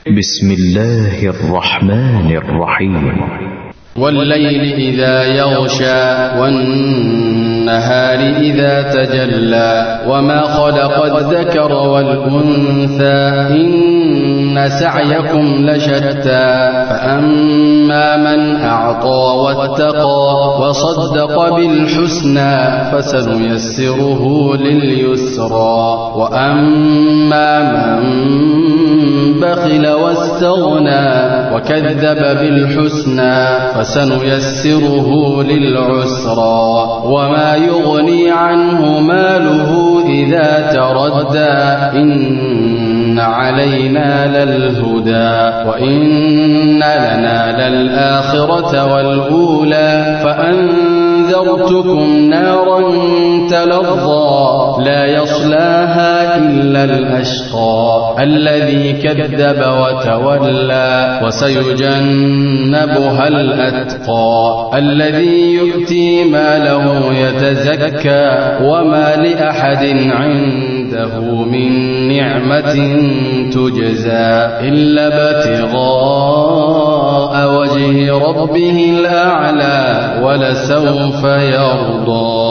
بسم الله الرحمن الرحيم. والليل إذا يغشى والنهار إذا تجلى وما خلق الذكر والأنثى إن سعيكم لشتى فأما من أعطى واتقى وصدق بالحسنى فسنيسره لليسرى وأما من بخل واستغنى وكذب بالحسنى فسنيسره للعسرى وما يغني عنه ماله إذا تردى إن علينا للهدى وإن لنا للآخرة والأولى فأنذرتكم نارا تلظى لا يصلاها إلا الأشقى الذي كذب وتولى وسيجنبها الأتقى الذي يؤتي ماله يتزكى وما لأحد عنده من نعمة تجزى إلا ابتغاء وجه ربه الأعلى ولسوف يرضى.